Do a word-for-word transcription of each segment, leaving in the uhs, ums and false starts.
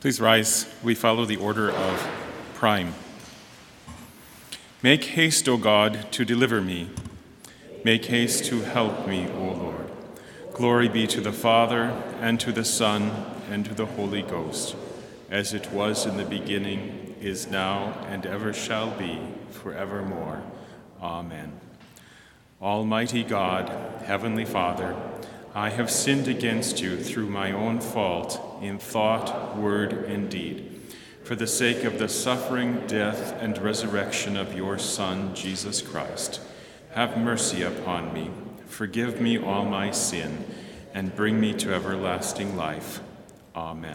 Please rise. We follow the order of prime. Make haste, O God, to deliver me. Make haste to help me, O Lord. Glory be to the Father, and to the Son, and to the Holy Ghost, as it was in the beginning, is now, and ever shall be, forevermore. Amen. Almighty God, Heavenly Father, I have sinned against you through my own fault in thought, word, and deed. For the sake of the suffering, death, and resurrection of your Son, Jesus Christ, have mercy upon me, forgive me all my sin, and bring me to everlasting life. Amen.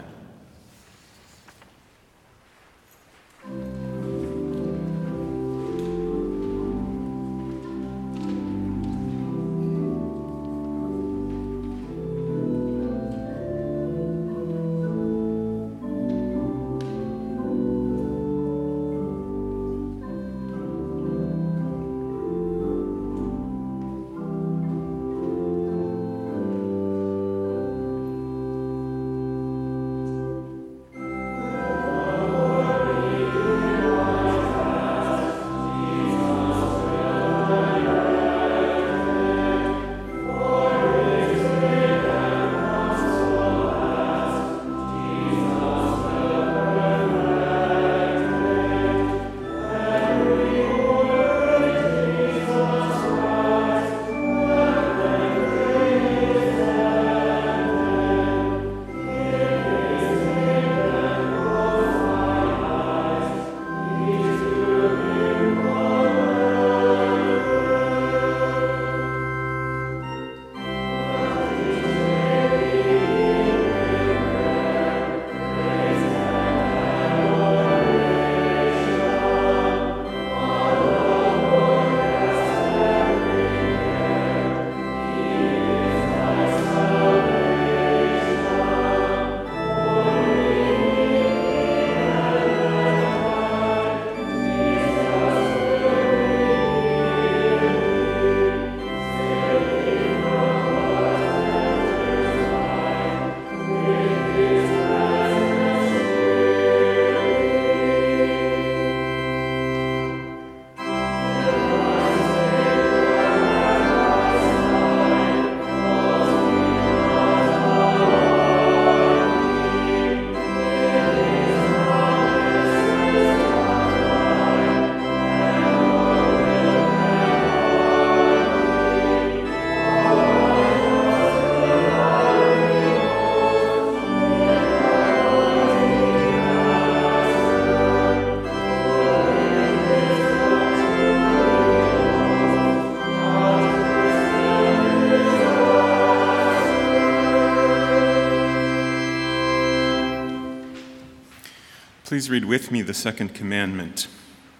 Please read with me the second commandment.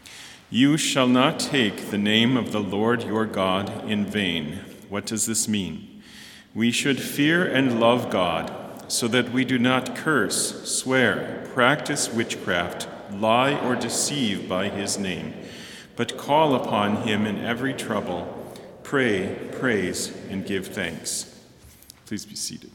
You shall not take the name of the Lord your God in vain. What does this mean? We should fear and love God so that we do not curse, swear, practice witchcraft, lie, or deceive by his name, but call upon him in every trouble, pray, praise, and give thanks. Please be seated.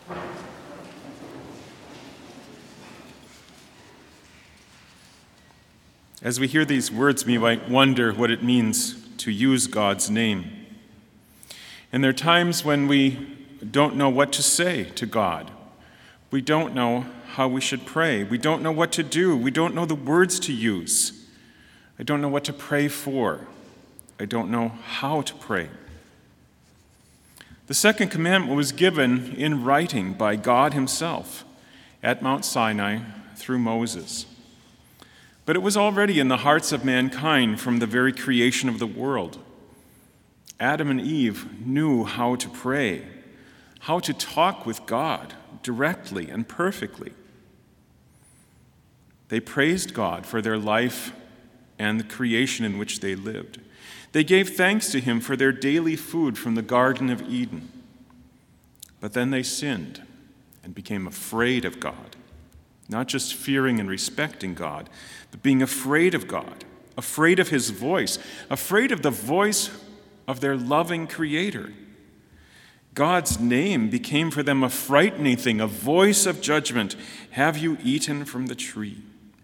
As we hear these words, we might wonder what it means to use God's name. And there are times when we don't know what to say to God. We don't know how we should pray. We don't know what to do. We don't know the words to use. I don't know what to pray for. I don't know how to pray. The second commandment was given in writing by God himself at Mount Sinai through Moses. But it was already in the hearts of mankind from the very creation of the world. Adam and Eve knew how to pray, how to talk with God directly and perfectly. They praised God for their life and the creation in which they lived. They gave thanks to him for their daily food from the Garden of Eden. But then they sinned and became afraid of God. Not just fearing and respecting God, but being afraid of God, afraid of his voice, afraid of the voice of their loving Creator. God's name became for them a frightening thing, a voice of judgment. Have you eaten from the tree?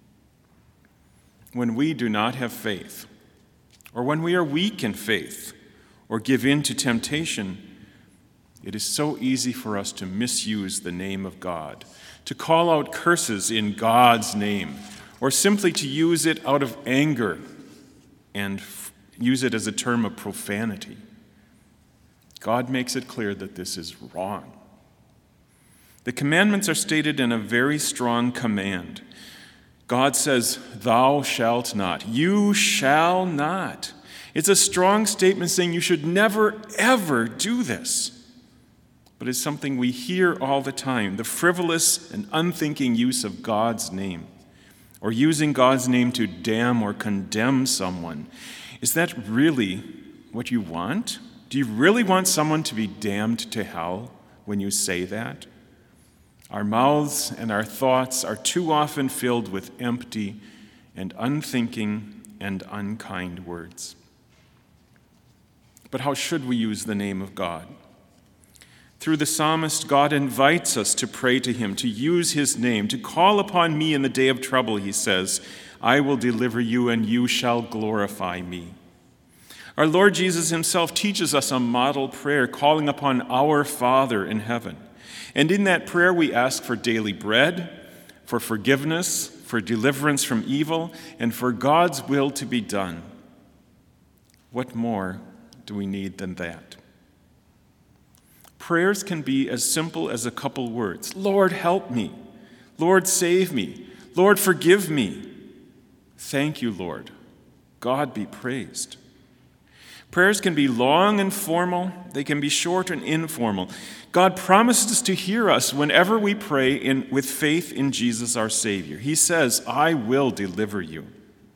When we do not have faith, or when we are weak in faith, or give in to temptation, it is so easy for us to misuse the name of God, to call out curses in God's name, or simply to use it out of anger and f- use it as a term of profanity. God makes it clear that this is wrong. The commandments are stated in a very strong command. God says, "Thou shalt not." You shall not. It's a strong statement saying you should never, ever do this. But it's something we hear all the time, the frivolous and unthinking use of God's name, or using God's name to damn or condemn someone. Is that really what you want? Do you really want someone to be damned to hell when you say that? Our mouths and our thoughts are too often filled with empty and unthinking and unkind words. But how should we use the name of God? Through the psalmist, God invites us to pray to him, to use his name, to call upon me in the day of trouble, he says. I will deliver you, and you shall glorify me. Our Lord Jesus himself teaches us a model prayer, calling upon our Father in heaven. And in that prayer, we ask for daily bread, for forgiveness, for deliverance from evil, and for God's will to be done. What more do we need than that? Prayers can be as simple as a couple words. Lord, help me. Lord, save me. Lord, forgive me. Thank you, Lord. God be praised. Prayers can be long and formal. They can be short and informal. God promises to hear us whenever we pray in, with faith in Jesus our Savior. He says, I will deliver you.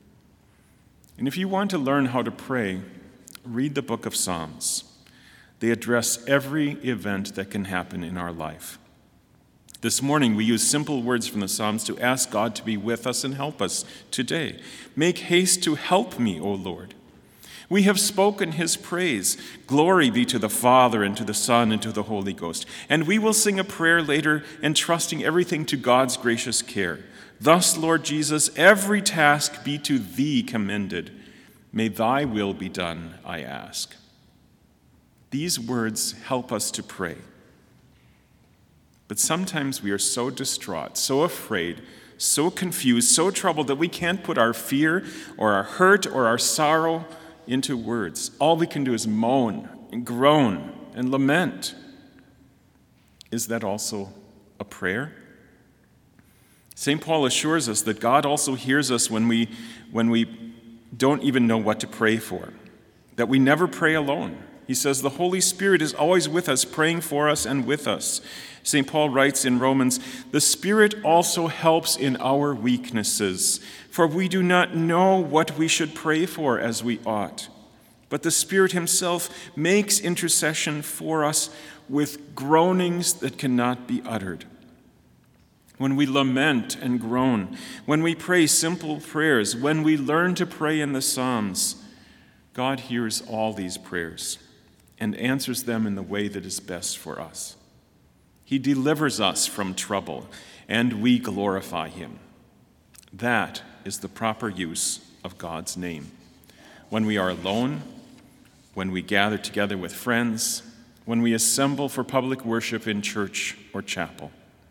And if you want to learn how to pray, read the book of Psalms. They address every event that can happen in our life. This morning, we use simple words from the Psalms to ask God to be with us and help us today. Make haste to help me, O Lord. We have spoken his praise. Glory be to the Father, and to the Son, and to the Holy Ghost. And we will sing a prayer later, entrusting everything to God's gracious care. Thus, Lord Jesus, every task be to thee commended. May thy will be done, I ask. These words help us to pray. But sometimes we are so distraught, so afraid, so confused, so troubled that we can't put our fear or our hurt or our sorrow into words. All we can do is moan and groan and lament. Is that also a prayer? Saint Paul assures us that God also hears us when we, when we don't even know what to pray for, that we never pray alone. He says the Holy Spirit is always with us, praying for us and with us. Saint Paul writes in Romans, the Spirit also helps in our weaknesses, for we do not know what we should pray for as we ought. But the Spirit himself makes intercession for us with groanings that cannot be uttered. When we lament and groan, when we pray simple prayers, when we learn to pray in the Psalms, God hears all these prayers and answers them in the way that is best for us. He delivers us from trouble, and we glorify him. That is the proper use of God's name. When we are alone, when we gather together with friends, when we assemble for public worship in church or chapel.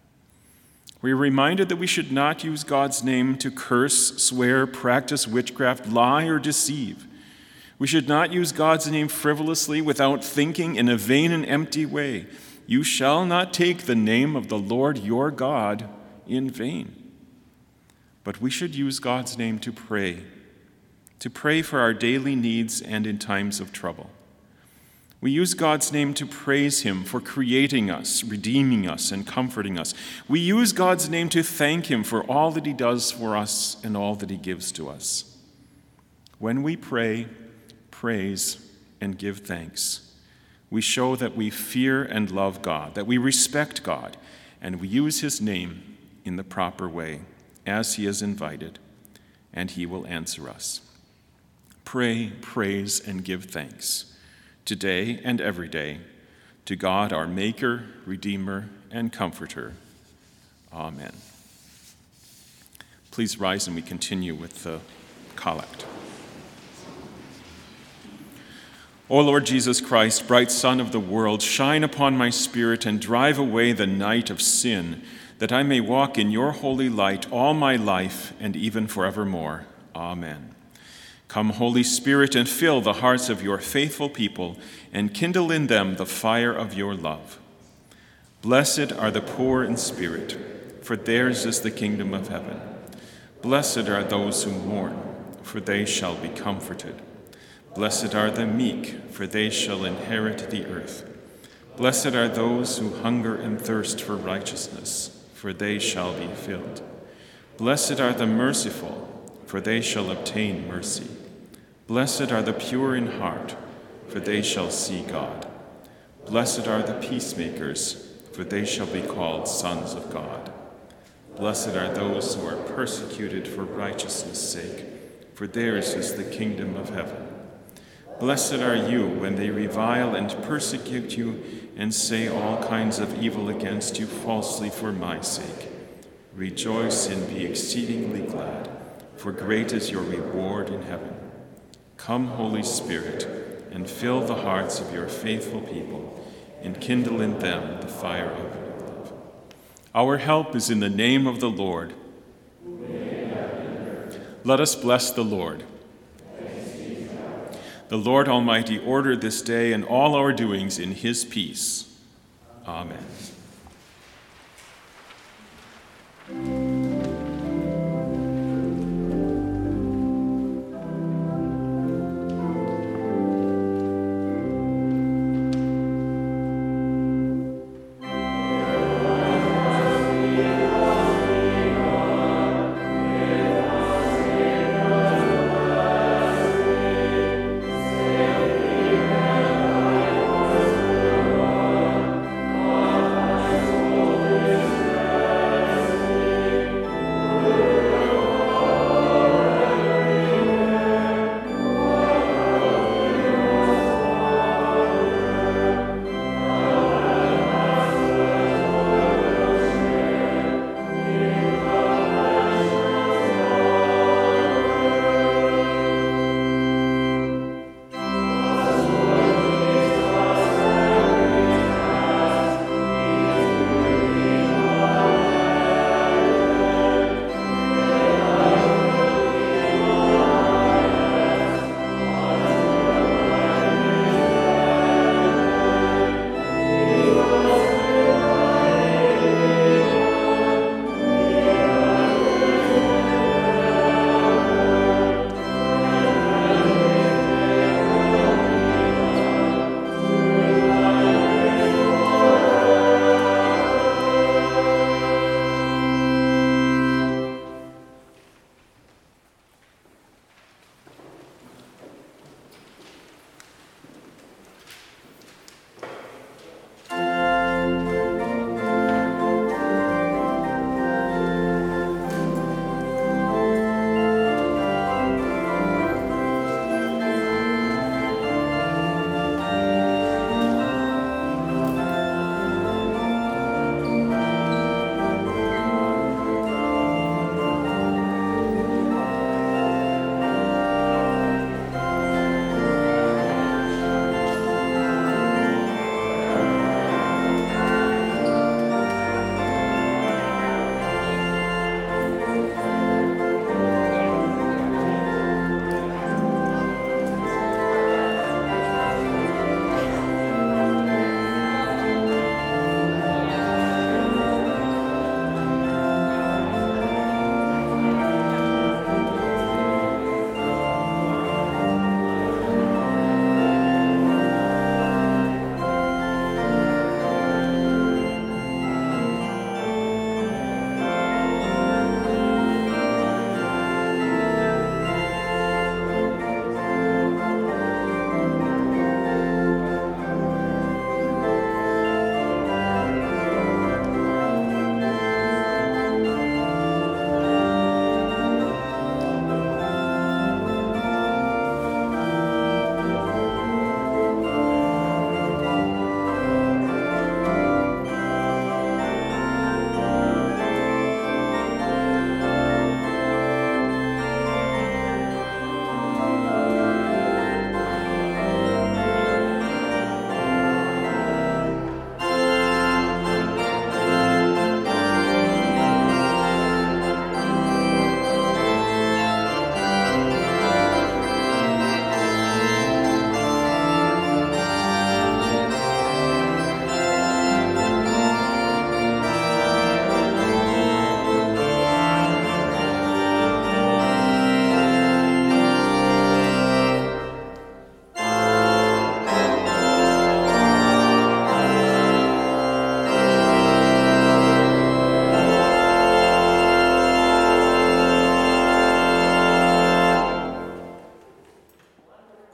We are reminded that we should not use God's name to curse, swear, practice witchcraft, lie, or deceive. We should not use God's name frivolously without thinking in a vain and empty way. You shall not take the name of the Lord your God in vain. But we should use God's name to pray, to pray for our daily needs and in times of trouble. We use God's name to praise him for creating us, redeeming us, and comforting us. We use God's name to thank him for all that he does for us and all that he gives to us. When we pray, praise, and give thanks, we show that we fear and love God, that we respect God, and we use his name in the proper way, as he has invited, and he will answer us. Pray, praise, and give thanks, today and every day, to God, our Maker, Redeemer, and Comforter. Amen. Please rise and we continue with the collect. O Lord Jesus Christ, bright Sun of the world, shine upon my spirit and drive away the night of sin, that I may walk in your holy light all my life and even forevermore. Amen. Come, Holy Spirit, and fill the hearts of your faithful people and kindle in them the fire of your love. Blessed are the poor in spirit, for theirs is the kingdom of heaven. Blessed are those who mourn, for they shall be comforted. Blessed are the meek, for they shall inherit the earth. Blessed are those who hunger and thirst for righteousness, for they shall be filled. Blessed are the merciful, for they shall obtain mercy. Blessed are the pure in heart, for they shall see God. Blessed are the peacemakers, for they shall be called sons of God. Blessed are those who are persecuted for righteousness' sake, for theirs is the kingdom of heaven. Blessed are you when they revile and persecute you and say all kinds of evil against you falsely for my sake. Rejoice and be exceedingly glad, for great is your reward in heaven. Come, Holy Spirit, and fill the hearts of your faithful people, and kindle in them the fire of your love. Our help is in the name of the Lord. Let us bless the Lord. The Lord Almighty order this day and all our doings in his peace. Amen.